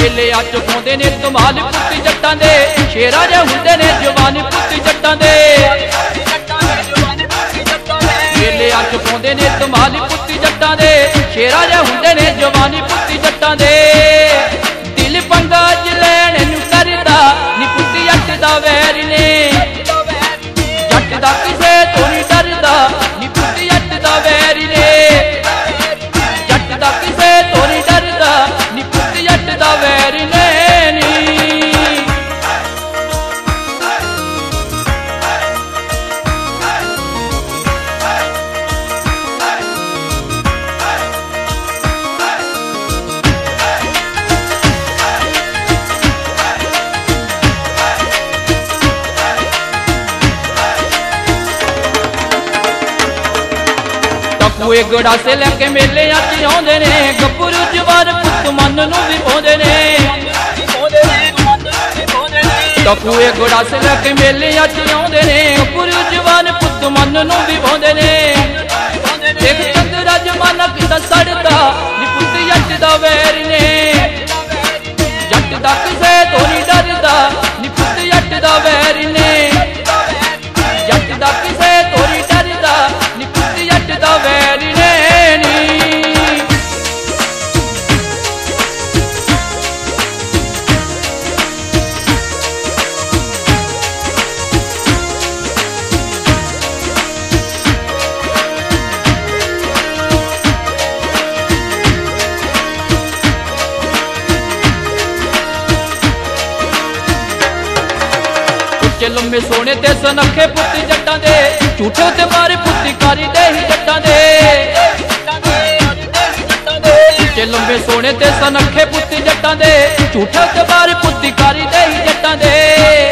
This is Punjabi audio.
ਮੇਲਿਆਂ 'ਚ ਪਾਉਂਦੇ ਨੇ ਧਮਾਲ ਪੁੱਤ ਜੱਟਾਂ ਦੇ, ਸ਼ੇਰਾਂ ਜਿਹੇ ਹੁੰਦੇ ਨੇ ਜਵਾਨ ਪੁੱਤ ਜੱਟਾਂ ਦੇ। ਮੇਲਿਆਂ 'ਚ ਪਾਉਂਦੇ ਨੇ ਧਮਾਲ ਪੁੱਤ ਜੱਟਾਂ ਦੇ, ਸ਼ੇਰਾਂ ਜਿਹੇ ਹੁੰਦੇ ਨੇ ਜਵਾਨ ਪੁੱਤ ਜੱਟਾਂ ਦੇ। ਦਿਲ ਪੰਗਾ ਜ ਲੈਣ ਨੂੰ ਕਰਦਾ ਨੀ ਪੁੱਤ ਜੱਟ ਦਾ ਵੈਰ ਨੇ, ਜੱਟ ਦਾ ਕਿਸੇ ਤੋਂ ਨਹੀਂ ਡਰਦਾ ਨੀ ਪੁੱਤ ਜੱਟ ਦਾ ਵੈਰ ਨੇ, ਜੱਟ ਦਾ ਕਿਸੇ ਤੋਂ ਨਹੀਂ ਡਰਦਾ ਨੀ ਪੁੱਤ ਜੱਟ ਦਾ ਵੈਰ ਨੇ ਨੀ। ਟਕੂਏ ਗੜਾਸੇ ਲੈ ਕੇ ਮੇਲਿਆਂ 'ਚ ਆਉਂਦੇ ਨੇ, ਗੱਭਰੂ ਜਵਾਨ ਪੁੱਤ ਮਨ ਨੂੰ ਵੀ ਪਾਉਂਦੇ ਨੇ। ਟਕੂਏ ਗੜਾਸੇ ਲੈ ਕੇ ਮੇਲਿਆਂ 'ਚ ਆਉਂਦੇ ਨੇ, ਗੱਭਰੂ ਜਵਾਨ ਪੁੱਤ ਮਨ ਨੂੰ ਵੀ ਪਾਉਂਦੇ ਨੇ। ਦੇਖ ਚੰਦਰਾ ਜਮਾਨਾ ਕਿਦਾਂ ਸੜਦਾ ਨੀ ਪੁੱਤ ਜੱਟ ਦਾ ਵੈਰ ਨੇ, ਜੱਟ ਦਾ ਕਿਸੇ ਤੋਂ ਨਹੀਂ ਡਰਦਾ ਨੀ ਪੁੱਤ ਜੱਟ ਦਾ ਵੈਰ ਨੇ, ਜੱਟ ਦਾ ਕਿਸੇ ਤੋਂ ਨਹੀਂ ਡਰਦਾ ਨੀ ਪੁੱਤ ਜੱਟ ਦਾ ਵੈਰ ਨੇ ਨੀ। ਉੱਚੇ ਲੰਮੇ ਸੋਹਣੇ ਤੇ ਸੁਨੱਖੇ ਪੁੱਤ ਜੱਟਾਂ ਦੇ, ਝੂਠੇ ਤੇ ਮਾਰੇ ਪੁੱਤਕਾਰੀ ਦੇ ਹੀ ਜੱਟਾਂ ਦੇ। ਉੱਚੇ ਲੰਮੇ ਸੋਹਣੇ ਤੇ ਸੁਨੱਖੇ ਪੁੱਤ ਜੱਟਾਂ ਦੇ, ਝੂਠੇ ਤੇ ਮਾਰੇ ਪੁੱਤਕਾਰੀ ਦੇ ਹੀ ਜੱਟਾਂ ਦੇ।